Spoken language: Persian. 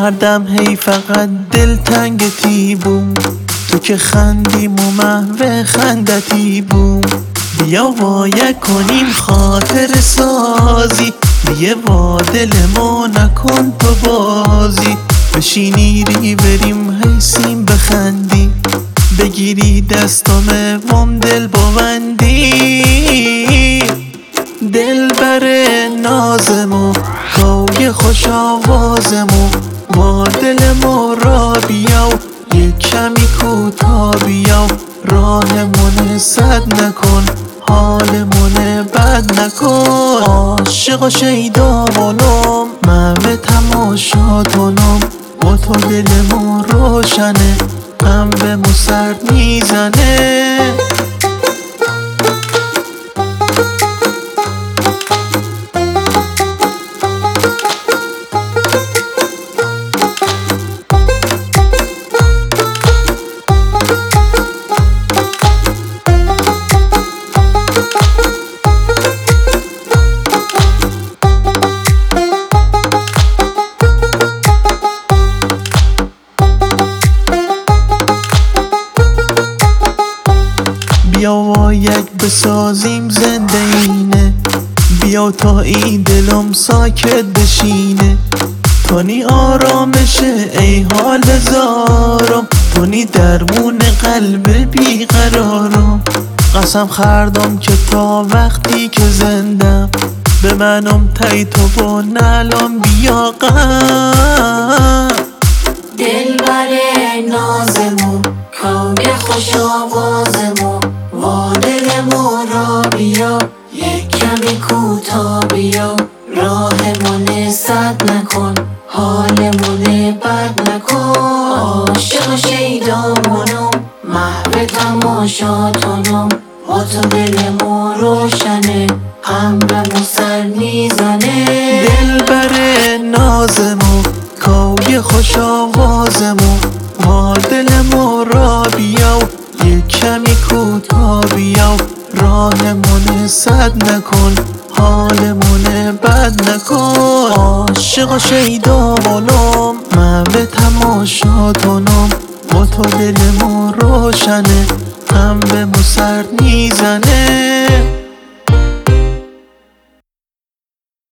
هر دم هی فقط دلتنگ بوم، تو که خندیم و محو خندتی بوم. بیا وایه کنیم خاطر سازی، بیا وا دلمو نکن تو بازی. بشینی ری بریم حیسیم بخندی، بگیری دستم وام دل ببندی. دل بر نازمو کاوی خوش آوازمو، با دلمو را بیاو یک کمی کوتا بیاو. راهمون سد نکن حالمون بد نکن. عاشق و شیدامونم محو تماشاتونم، با تو دلمون روشنه هم به مو سرد میزنه. بیا وایک بسازیم زنده اینه، بیا تا این دلم ساکت بشینه. تونی آرامشه ای حال زارم، تونی درمون قلب بیقرارم. قسم خردم که تا وقتی که زندم، به منم تای تو با نلام بیا غم. دل بر نازمون کاوی خوش آوازمون، وا دلمو را بیا یک کمی کوتا بیا. راهمون سد نکن حالمون بد نکن. عاشق و شیدامونم محو تماشاتونم، با تو دلمو روشنه هم به مو سر میزنه. دل بر نازمو کاوی خوش آوازمو، با دلمو را بیاو یک کمی کوتا بیاو. راهمون سد نکن حالمون بد نکن. عاشق و شیدامونم محو تماشاتونم، با تو دلمو روشنه هم به مو سرد میزنه.